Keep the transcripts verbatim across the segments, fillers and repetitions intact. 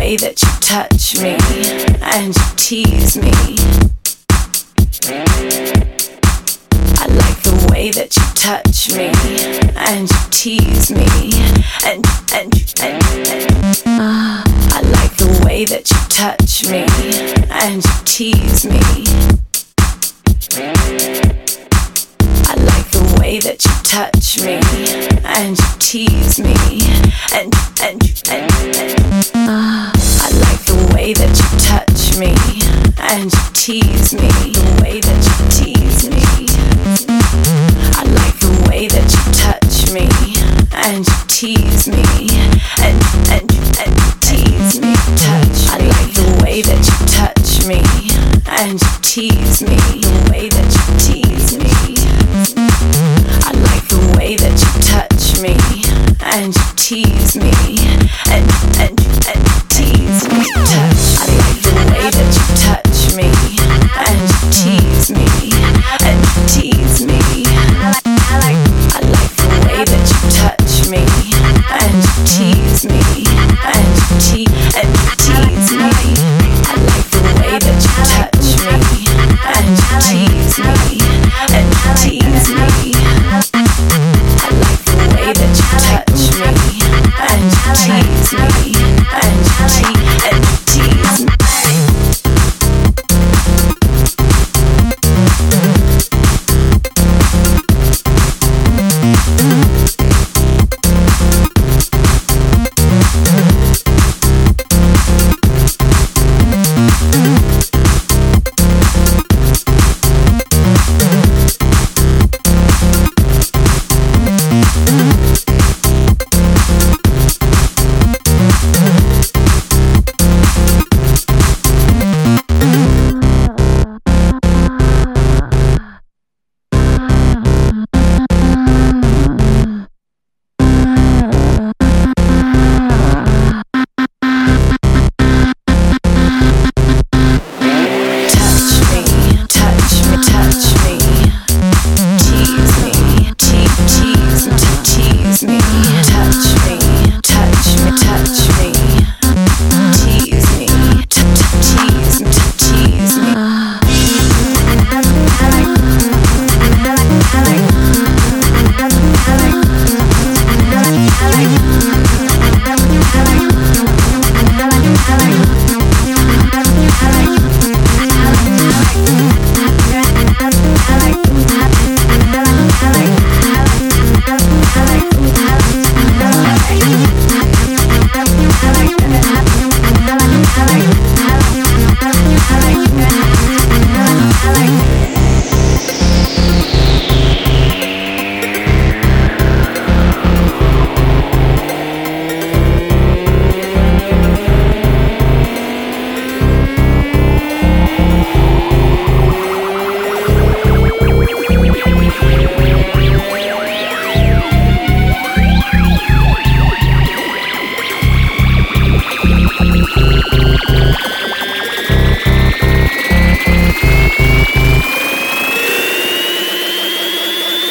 way that you touch me and you tease me. I like the way that you touch me and you tease me. And, and, and, and uh, I like the way that you touch me and you tease me. I like the way that you touch me and you tease me. And, and, and, and uh, I like the way that you touch me and you tease me. The way that you tease me. I like the way that you touch me and you tease me. And, and, and tease me. Touch. I like the way that you touch me and you tease me. The way that you tease me. I like the way that you touch me and you tease me. And, and, and tease me. Touch. I like the way that you touch me and you tease me. And tease me. I like, I like the way that you touch me and you tease me. And te and tease me. I like the way that you touch me and you tease me. And tease me. I like the way that you touch me and you tease me. And te and tease me.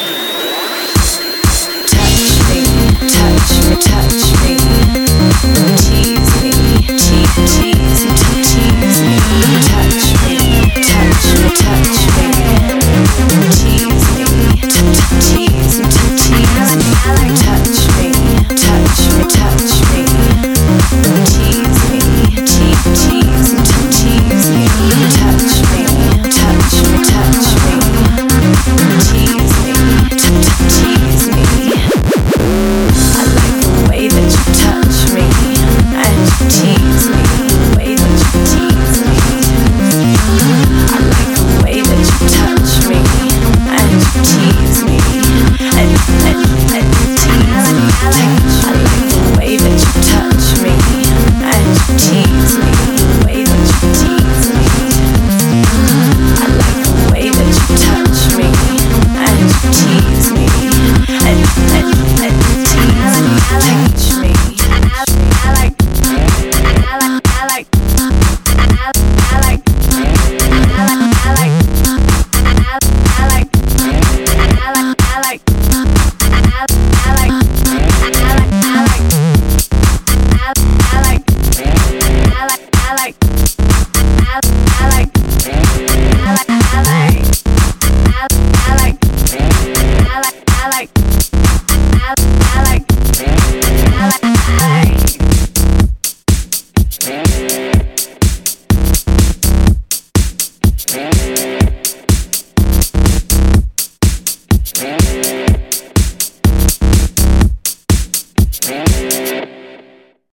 Touch me, touch me, touch me.